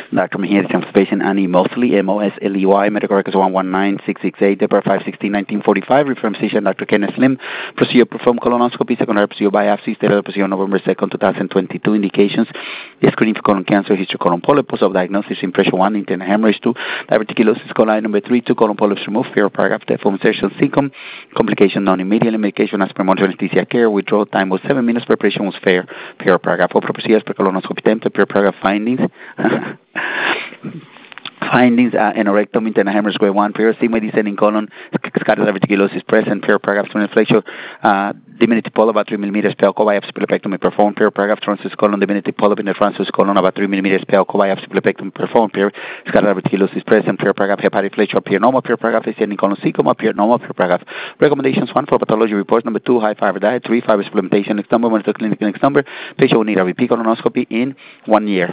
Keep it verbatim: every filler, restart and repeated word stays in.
Doctor Mejia, same patient Annie Mosley, M O S L E Y, medical records one one nine six six eight, Deborah five sixteen nineteen forty-five, referring physician Doctor Kenneth Slim, procedure performed colonoscopy, secondary procedure biopsy, stated procedure November second, twenty twenty-two, indications, screening for colon cancer, history colon polyp, post of diagnosis, impression one, internal hemorrhage two, diverticulosis coli number three, two colon polyps removed, fear paragraph, death of insertion syncom, complication non-immediate, medication as per monitor anesthesia care, withdrawal time was seven minutes, preparation was fair, fair paragraph, all procedures per colonoscopy template, per paragraph findings. Findings, uh, anorectomy, internal hemorrhage grade one, periostigma descending colon, scattered diverticulosis present, per paragraph, twin flexure, uh, diminutive polyp about three millimeters, pelco biopsy, pilepectomy performed, per paragraph, transverse colon, diminutive polyp in the transverse colon about three millimeters, pelco biopsy, pilepectomy performed, per scattered diverticulosis present, per paragraph, hepatic flexure, appear normal, per paragraph, descending colon, cecum, appear normal, per paragraph. Recommendations, one, for pathology report, number two, high fiber diet, three, fiber supplementation, next number, monitor clinic, next number, patient will need a repeat colonoscopy in one year.